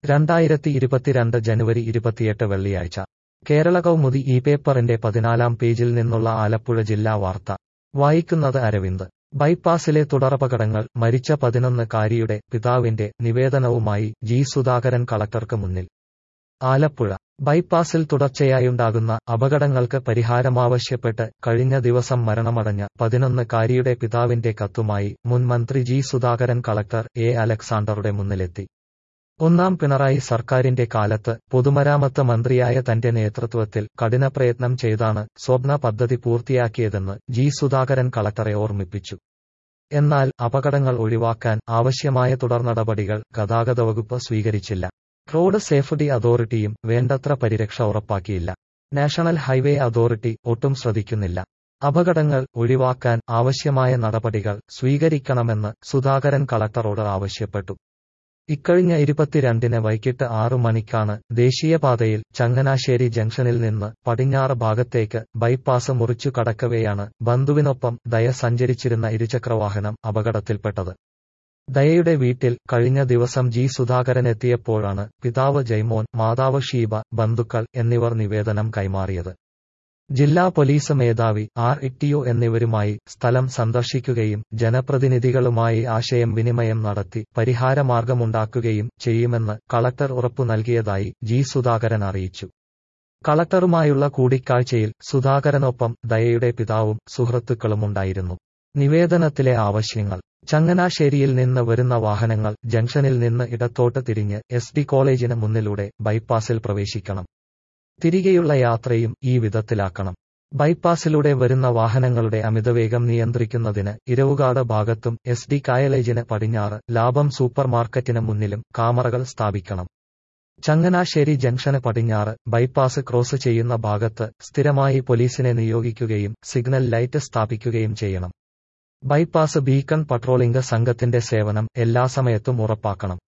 2022 ജനുവരി 28 വെള്ളിയാഴ്ച കേരള കൗമുദി ഈ പേപ്പറിന്റെ 14-ാം പേജിൽ നിന്നുള്ള ആലപ്പുഴ ജില്ലാ വാർത്ത വായിക്കുന്നത് അരവിന്ദ്. ബൈപ്പാസിലെ തുടരപകടങ്ങൾ, മരിച്ച 11-കാരിയുടെ പിതാവിന്റെ നിവേദനവുമായി ജി സുധാകരൻ കളക്ടർക്ക് മുന്നിൽ. ആലപ്പുഴ ബൈപ്പാസിൽ തുടർച്ചയായുണ്ടാകുന്ന അപകടങ്ങൾക്ക് പരിഹാരമാവശ്യപ്പെട്ട് കഴിഞ്ഞ ദിവസം മരണമടഞ്ഞ 11-കാരിയുടെ പിതാവിന്റെ കത്തുമായി മുൻ മന്ത്രി ജി സുധാകരൻ കളക്ടർ എ അലക്സാണ്ടറുടെ മുന്നിലെത്തി. ഒന്നാം പിണറായി സർക്കാരിന്റെ കാലത്ത് പൊതുമരാമത്ത് മന്ത്രിയായ തന്റെ നേതൃത്വത്തിൽ കഠിനപ്രയത്നം ചെയ്താണ് സ്വപ്ന പദ്ധതി പൂർത്തിയാക്കിയതെന്ന് ജി സുധാകരൻ കളക്ടറെ ഓർമ്മിപ്പിച്ചു. എന്നാൽ അപകടങ്ങൾ ഒഴിവാക്കാൻ ആവശ്യമായ തുടർനടപടികൾ ഗതാഗതവകുപ്പ് സ്വീകരിച്ചില്ല. റോഡ് സേഫ്റ്റി അതോറിറ്റിയും വേണ്ടത്ര പരിരക്ഷ ഉറപ്പാക്കിയില്ല. നാഷണൽ ഹൈവേ അതോറിറ്റി ഒട്ടും ശ്രദ്ധിക്കുന്നില്ല. അപകടങ്ങൾ ഒഴിവാക്കാൻ ആവശ്യമായ നടപടികൾ സ്വീകരിക്കണമെന്ന് സുധാകരൻ കളക്ടറോട് ആവശ്യപ്പെട്ടു. ഇക്കഴിഞ്ഞ 22-ന് വൈകിട്ട് 6 മണിക്കാണ് ദേശീയപാതയിൽ ചങ്ങനാശ്ശേരി ജംഗ്ഷനിൽ നിന്ന് പടിഞ്ഞാറ് ഭാഗത്തേക്ക് ബൈപ്പാസ് മുറിച്ചു കടക്കവെയാണ് ബന്ധുവിനൊപ്പം ദയ സഞ്ചരിച്ചിരുന്ന ഇരുചക്രവാഹനം അപകടത്തിൽപ്പെട്ടത്. ദയയുടെ വീട്ടിൽ കഴിഞ്ഞ ദിവസം ജി സുധാകരൻ എത്തിയപ്പോഴാണ് പിതാവ് ജയ്മോൻ, മാതാവ് ഷീബ, ബന്ധുക്കൾ എന്നിവർ നിവേദനം കൈമാറിയത്. ജില്ലാ പോലീസ് മേധാവി RTO എന്നിവരുമായി സ്ഥലം സന്ദർശിക്കുകയും ജനപ്രതിനിധികളുമായി ആശയവിനിമയം നടത്തി പരിഹാരമാർഗമുണ്ടാക്കുകയും ചെയ്യുമെന്ന് കളക്ടർ ഉറപ്പു നൽകിയതായി ജി സുധാകരൻ അറിയിച്ചു. കളക്ടറുമായുള്ള കൂടിക്കാഴ്ചയിൽ സുധാകരനൊപ്പം ദയയുടെ പിതാവും സുഹൃത്തുക്കളുമുണ്ടായിരുന്നു. നിവേദനത്തിലെ ആവശ്യങ്ങൾ: ചങ്ങനാശ്ശേരിയിൽ നിന്ന് വരുന്ന വാഹനങ്ങൾ ജംഗ്ഷനിൽ നിന്ന് ഇടത്തോട്ട് തിരിഞ്ഞ് SD കോളേജിന് മുന്നിലൂടെ ബൈപ്പാസിൽ പ്രവേശിക്കണം. തിരികെയുള്ള യാത്രയും ഈ വിധത്തിലാക്കണം. ബൈപ്പാസിലൂടെ വരുന്ന വാഹനങ്ങളുടെ അമിതവേഗം നിയന്ത്രിക്കുന്നതിന് ഇരവുകാട് ഭാഗത്തും SD കോളേജിന് പടിഞ്ഞാറ് ലാഭം സൂപ്പർമാർക്കറ്റിന് മുന്നിലും കാമറകൾ സ്ഥാപിക്കണം. ചങ്ങനാശ്ശേരി ജംഗ്ഷന് പടിഞ്ഞാറ് ബൈപ്പാസ് ക്രോസ് ചെയ്യുന്ന ഭാഗത്ത് സ്ഥിരമായി പോലീസിനെ നിയോഗിക്കുകയും സിഗ്നൽ ലൈറ്റ് സ്ഥാപിക്കുകയും ചെയ്യണം. ബൈപ്പാസ് ബീക്കൺ പട്രോളിംഗ് സംഘത്തിന്റെ സേവനം എല്ലാ സമയത്തും ഉറപ്പാക്കണം.